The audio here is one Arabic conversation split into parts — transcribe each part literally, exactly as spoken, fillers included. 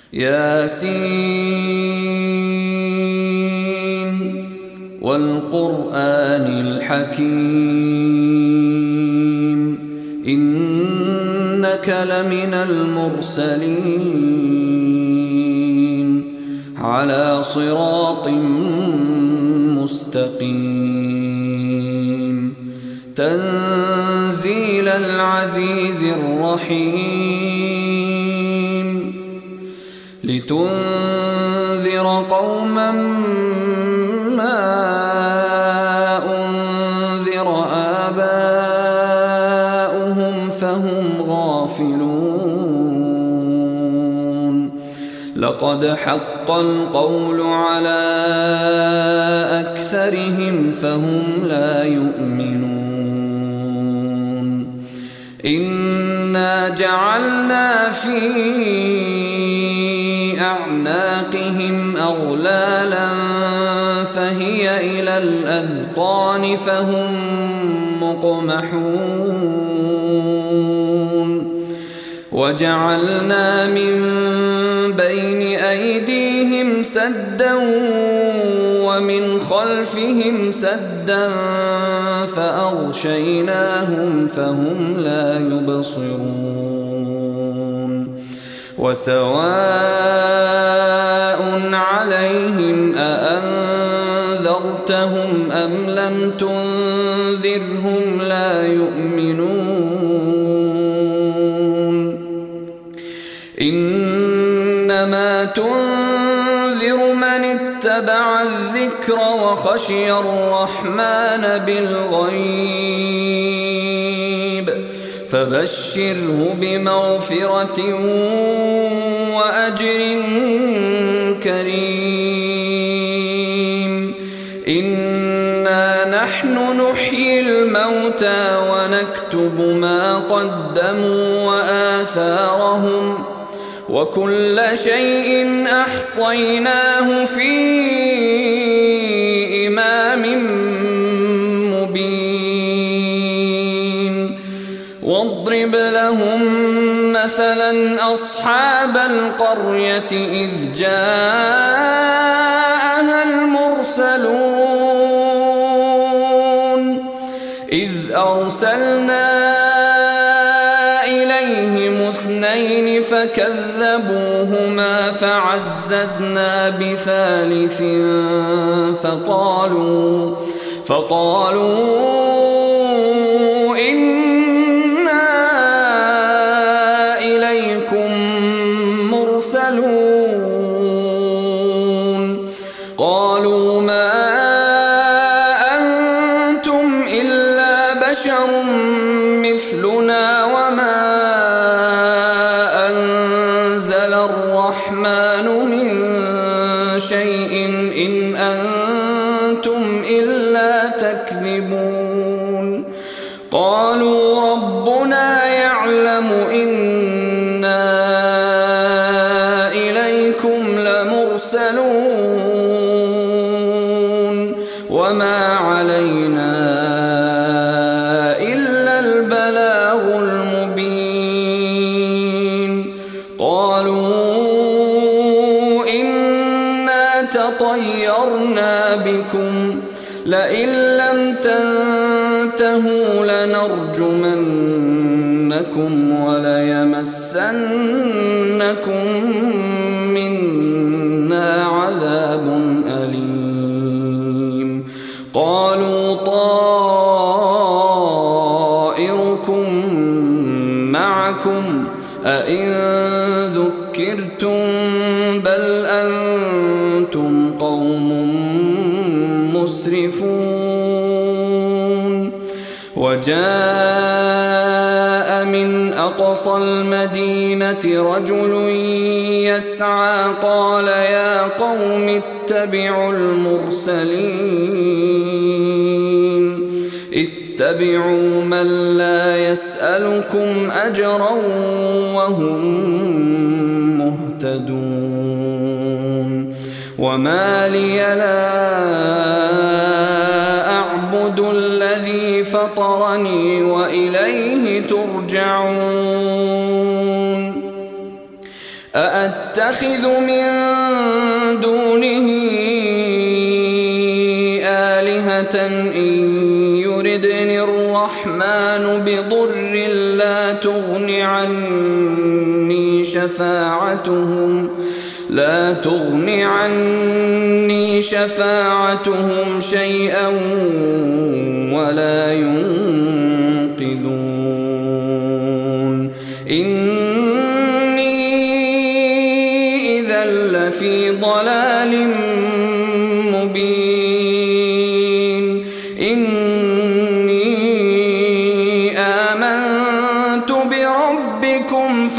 ياسين والقرآن الحكيم إنك لمن المرسلين على صراط مستقيم تنزيل العزيز الرحيم لتنذر قوما ما أنذر آباؤهم فهم غافلون لقد حق القول على أكثرهم فهم لا يؤمنون إنا جعلنا في أعناقهم أغلالا فهي إلى الأذقان فهم مقمحون وجعلنا من بين أيديهم سدا ومن خلفهم سدا فأغشيناهم فهم لا يبصرون وسواء عليهم أأنذرتهم أم لم تنذرهم لا يؤمنون إنما تنذر من اتبع الذكر وخشي الرحمن بالغيب فبشره بمغفرة وأجر كريم إنا نحن نحيي الموتى ونكتب ما قدموا وآثارهم وكل شيء أحصيناه في إمام مبين واضرب لهم مثلا أصحاب القرية إذ جاءها المرسلون إذ أرسلنا إليهم اثنين فكذبوهما فعززنا بثالث فقالوا فقالوا إنا إليكم مرسلون قالوا ما أنتم إلا بشر مثلنا وما أنزل الرحمن من شيء إن أنتم إلا تكذبون قالوا ربنا يعلم إنا إليكم لمرسلون وما علينا إلا البلاغ المبين قالوا إنا تطيرنا بكم لئن لم تنتهوا لنرجمنكم وليمسنكم منا عذاب أليم قالوا طائركم معكم أئن ذكرتم بل أنتم قوم مسرفون وجاء من أقصى المدينة رجل يسعى قال يا قوم اتبعوا المرسلين اتبعوا من لا يسألكم أجرا وهم مهتدون وما لي لا أعبد الذي فطرني وإليه ترجعون أأتخذ من دونه آلهة إن يردني الرحمن بضر لا تغن عني شفاعتهم لا تغن عني شفاعتهم شيئا ولا ينقذون إني إذا لفي ضلال مبين إني آمنت بربكم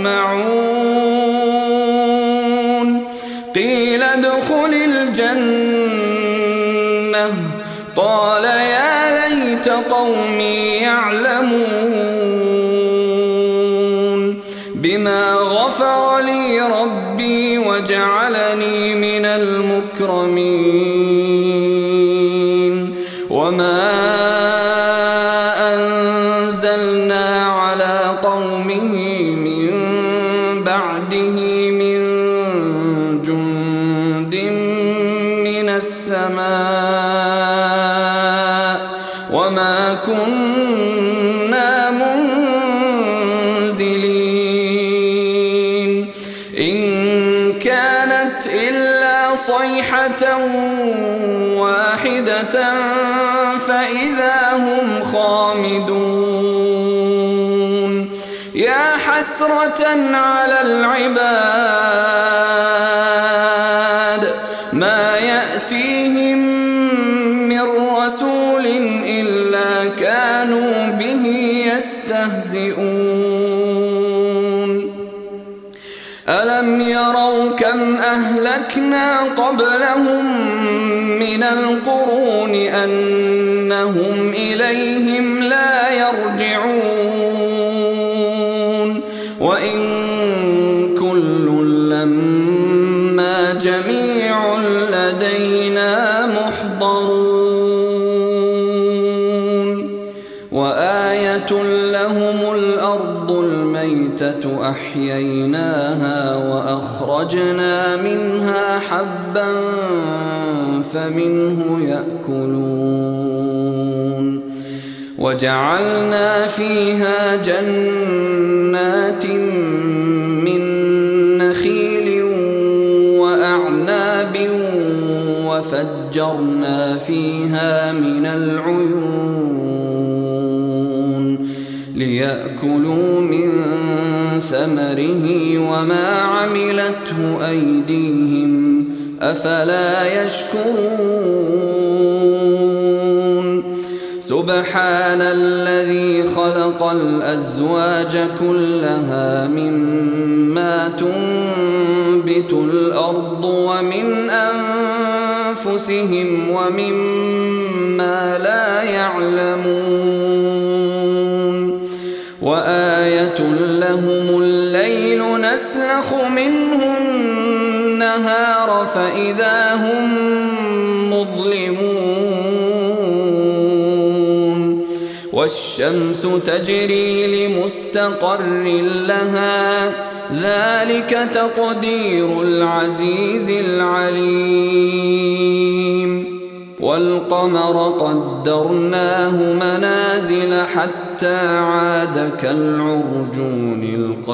فاسمعون قيل ادخل الجنة قال يا ليت قومي يعلمون بما غفر لي ربي وجعلني من المكرمين وما أنزلنا على قومه من بعده من جند من السماء وما كنا منزلين إن كانت إلا صيحة واحدة فإذا هم خامدون يا حسرة على العباد ما يأتيهم من رسول إلا كانوا به يستهزئون ألم يروا كم أهلكنا قبلهم من القرون أنهم إليهم لا يرجعون وإن كل لما جميع لدينا محضرون وآية لهم الأرض الميتة أحييناها وأخرجنا منها حبا فمنه يأكلون وجعلنا فيها جنات من نخيل وأعناب وفجرنا فيها من العيون ليأكلوا من ثمره وما عملته أيديهم أفلا يشكرون سبحان الذي خلق الأزواج كلها مما تنبت الأرض ومن أنفسهم ومما لا يعلمون وآية لهم الليل نسلخ منه النهار فإذا هم مظلمون والشمس تجري لمستقر لها ذلك تقدير العزيز العليم والقمر قدرناه منازل حتى عاد كالعرجون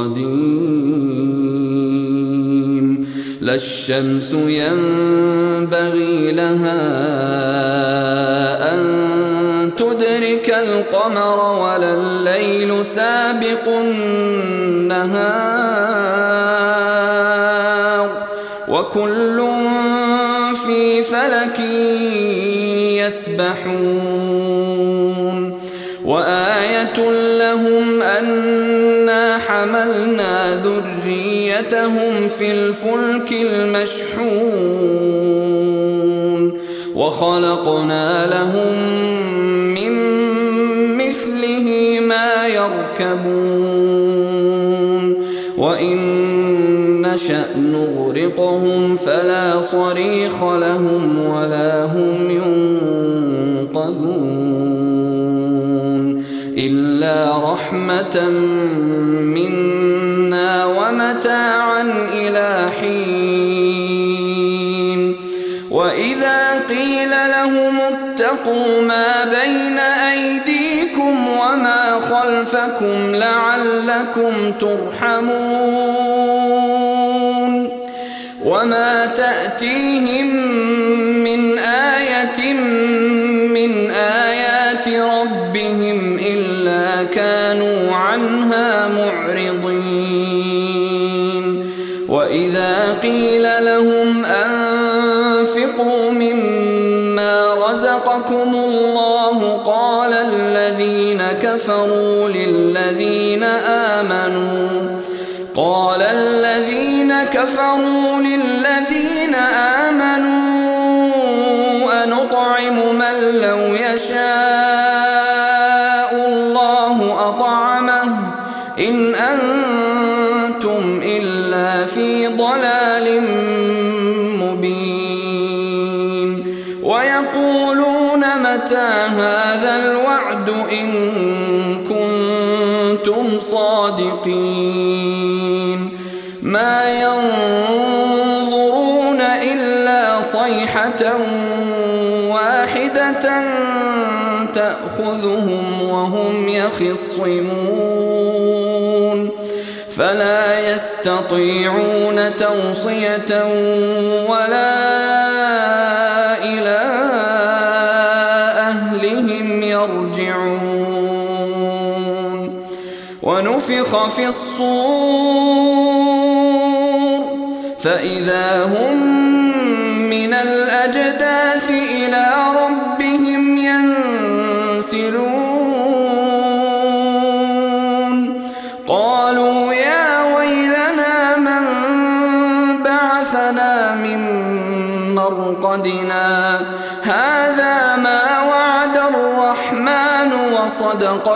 القديم لا الشمس ينبغي لها أن تدرك القمر ولا الليل سابق النهار وكل في فلك يسبحون وآية لهم أنا حملنا ذريتهم في الفلك المشحون وخلقنا لهم من مثله ما يركبون وإن نشأ نغرقهم فلا صريخ لهم ولا هم ينقذون إلا رحمة منا ومتاعا خَلْفَكُمْ لَعَلَّكُمْ تُرْحَمُونَ وَمَا تَأْتِيهِمْ مِنْ آيَةٍ مِنْ آيَاتِ رَبِّهِمْ إِلَّا كَانُوا عَنْهَا مُعْرِضِينَ وَإِذَا قِيلَ لَهُمْ أَنفِقُوا مِمَّا رَزَقَكُمُ اللَّهُ قَالَ الَّذِينَ كَفَرُوا لِلَّذِينَ آمَنُوا قال الذين كفروا للذين آمنوا أنطعم من لو يشاء الله أطعمه إن أنتم إلا في ضلال مبين ويقولون متى هذا الوعد إن كنتم صادقين ما ينظرون إلا صيحة واحدة تأخذهم وهم يخصمون فلا يستطيعون توصية ولا إلى أهلهم يرجعون ونفخ في الصور فإذا هم من الأجداث إلى ربهم ينسلون قالوا يا ويلنا من بعثنا من مرقدنا هذا ما وعد الرحمن وصدق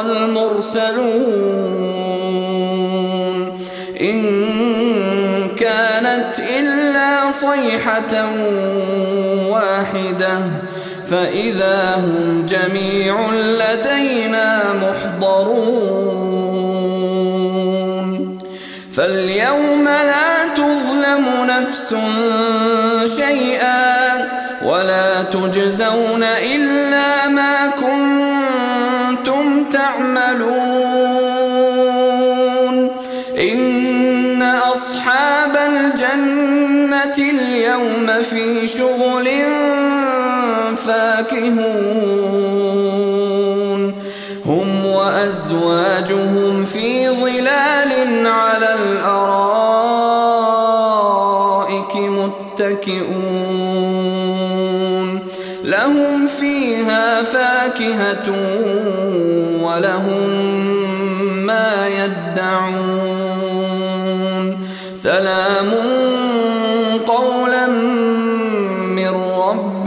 المرسلون إن كانت إلا صيحة واحدة فإذا هم جميع لدينا محضرون فاليوم لا تظلم نفس شيئا ولا تجزون إلا ما كنتم تعملون إن أصحاب الجنة اليوم في شغل فاكهون هم وأزواجهم في ظلال على الأرائك متكئون لهم فيها فاكهة ولهم ما يدعون سلام قولا من رب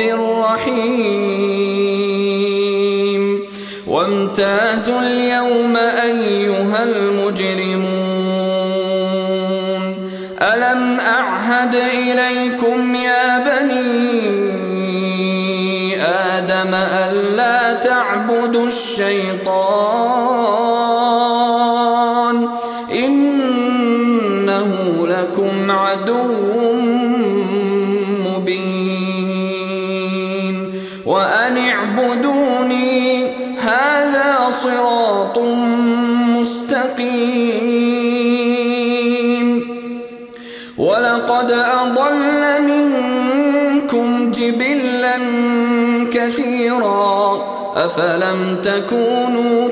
رحيم وامتازوا اليوم أيها المجرمون ألم أعهد إليكم يا بني آدم ألا تعبدوا الشيطان إنه لكم عدو مبين وأن اعبدوني هذا صراط مستقيم ولقد أضل منكم جبلا كثيرا أفلم تكونوا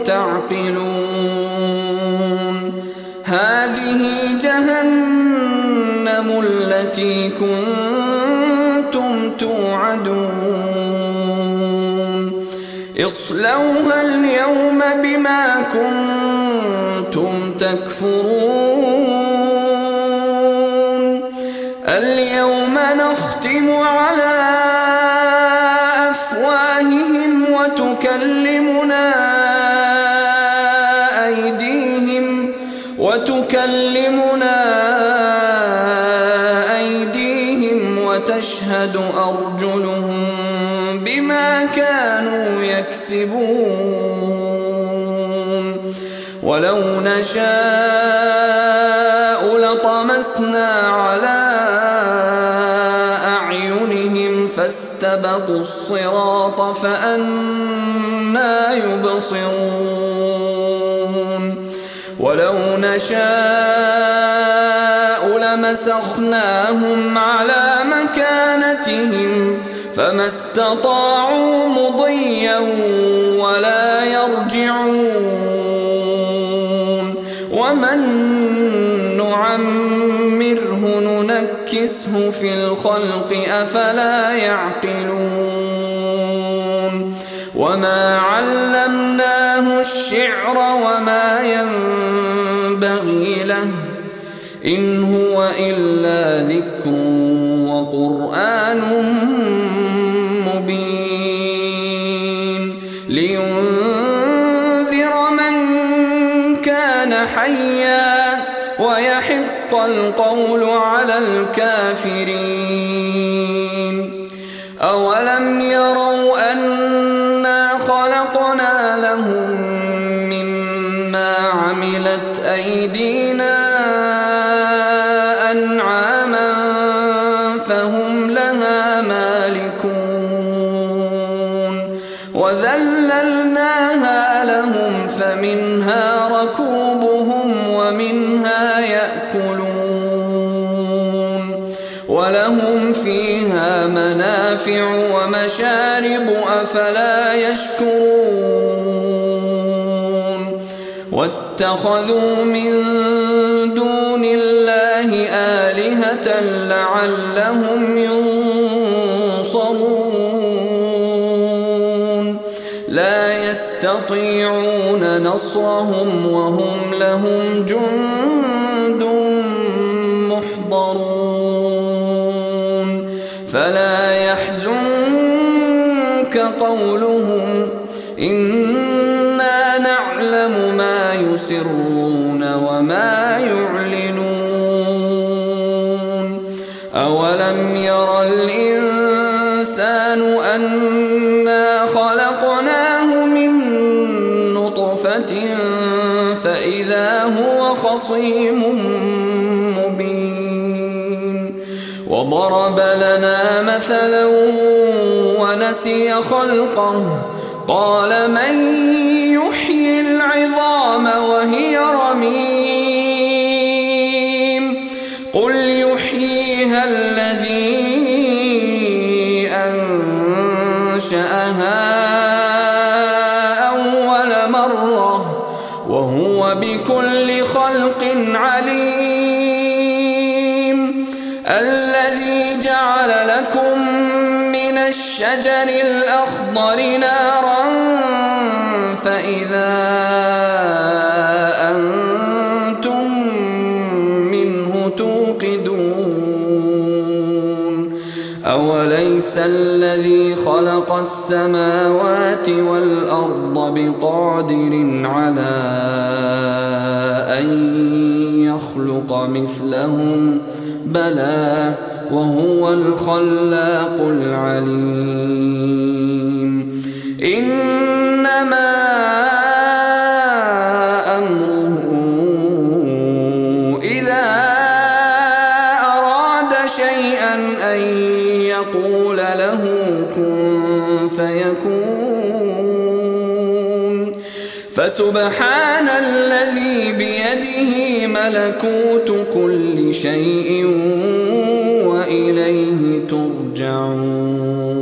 تعقلون هذه جهنم التي كنتم توعدون اصلوها اليوم بما كنتم تكفرون اليوم نختم على أفواههم وتكلمنا أيديهم وتكلمنا أيديهم وتشهد أرجلهم بما كانوا يكسبون ولو نشاء لطمسنا على أعينهم فاستبقوا الصراط فأنى يبصرون ولو نشاء لمسخناهم على مكانتهم فما استطاعوا مضيا ولا يرجعون ومن نعمره ننكسه في الخلق أفلا يعقلون وما علمناه الشعر وما ينبغي له إن هو إلا ذكر وقرآن مبين لينذر من كان حيا ويحق القول على الكافرين أولم يروا أنا خلقنا لهم مما عملت أيدينا أنعاما فهم لها مالكون وذللناها لهم فمنها ركوبهم ومنها يأكلون ولهم فيها منافع ومشارب أفلا يشكرون واتخذوا من دون الله آلهة لعلهم ينصرون لا يستطيعون نصرهم وهم لهم جند محضرون فلا يحزنك قولهم إنا نعلم ما يسرون وما يعلنون أولم ير الإنسان أنا خلقناه من نطفة فإذا هو خصيم مبين وضرب لنا مثلا ونسي خلقه قال من يحيي العظام وهي رميم قل يحييها الذي أنشأها أول مرة وهو بكل خلق عليم الذي جعل لكم من الشجر الأخضر نارا فإذا أنتم منه توقدون أوليس الذي خلق السماوات والأرض بقادر على أن يخلق مثلهم بلى وهو الخلاق العليم إنما أمره إذا أراد شيئا أن يقول له كن فيكون فسبحان الذي بيده ملكوت كل شيء وإليه ترجعون.